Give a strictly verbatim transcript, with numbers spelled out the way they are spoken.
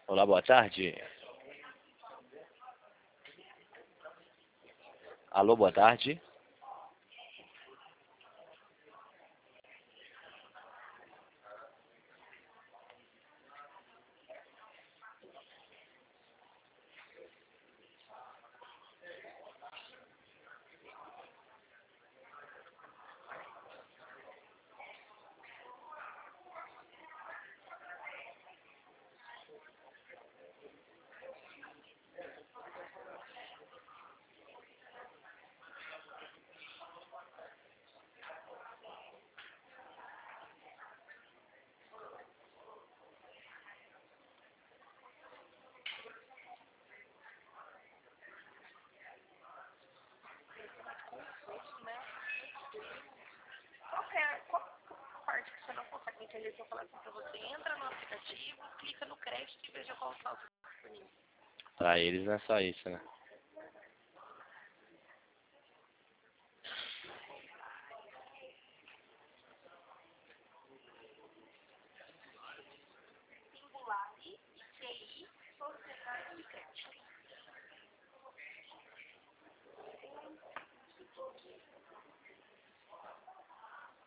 Olá, boa tarde. Alô, boa tarde. Qualquer, qual parte que você não consegue entender se eu falar assim pra você, entra no aplicativo, clica no crédito e veja qual saldo disponível. Pra eles não é só isso, né?